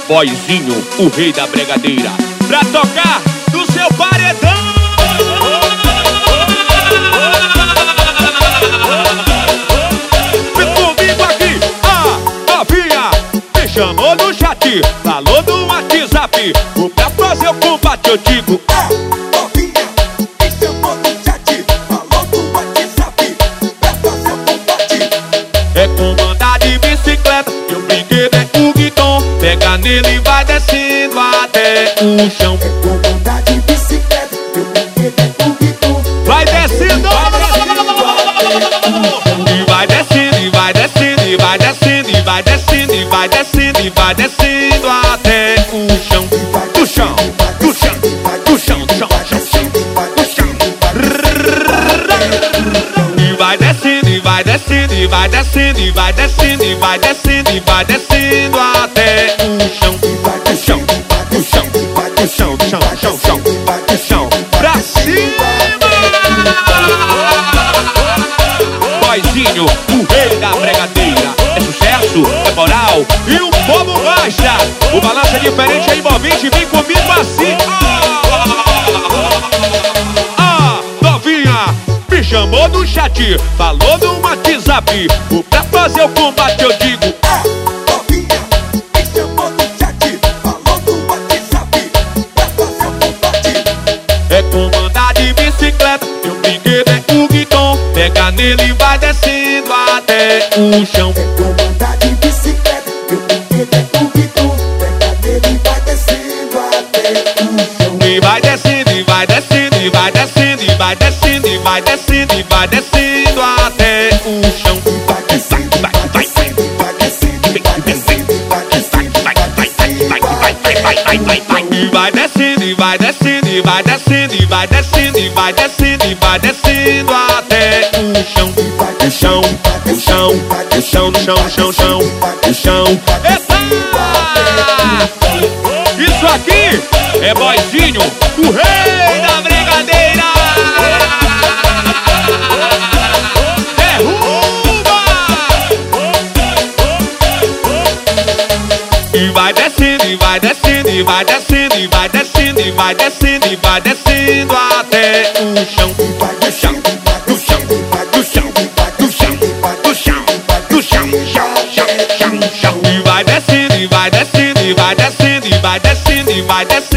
Boizinho, o rei da bregadeira, pra tocar no seu paredão. Vem comigo aqui, a novinha me chamou no chat, falou no WhatsApp, pra fazer o combate eu digo. Novinha me chamou no chat, falou no WhatsApp, pra fazer o combate. É comandar de bicicleta, eu brinquedo é o guidão. Pega nele e vai descendo até o chão. É comandar de bicicleta, eu brinquedo é o guidão. Vai descendo, e vai descendo, e vai descendo, e vai descendo, e vai descendo, e vai descendo, e vai descendo até o chão. Do chão, do chão, do chão, do chão, do chão. E vai descendo, e vai descendo, e vai descendo, e vai descendo, e vai descendo, e vai descendo até o chão. Do chão, do chão, do chão, do chão, do chão, do chão, pra cima. Boizinho, o rei da bregadeira, é sucesso, é moral e o povo gosta. O balanço é diferente, é envolvente, vem comigo assim. Novinha me chamou no chat, falou no WhatsApp, pra fazer o combate eu digo. Novinha me chamou no chat, falou no WhatsApp, pra fazer o combate. É comandar de bicicleta, meu brinquedo é o guidão. Pega nele e vai descendo até o chão. É comandar de bicicleta, meu brinquedo é o guidão. Pega nele e vai descendo até o chão. E vai descendo, e vai descendo, e vai descendo, e vai descendo, e vai descendo, e vai descendo até o chão. Vai descendo, vai descendo, vai descendo, vai descendo, vai descendo, vai descendo. E vai descendo, e vai descendo, e vai descendo, e vai descendo, e vai descendo, e vai descendo até o chão. O chão, o chão, o chão, no chão, no chão, chão, o chão. Eita! Isso aqui é Boizinho, o rei da bregadeira. Derruba! E vai descendo, e vai descendo, e vai descendo, e vai descendo, e vai descendo, e vai descendo até o chão. Do chão, do chão, do chão, do chão, do chão, do chão, chão, chão, chão, chão. E vai descendo, e vai descendo, e vai descendo, e vai descendo, e vai descendo.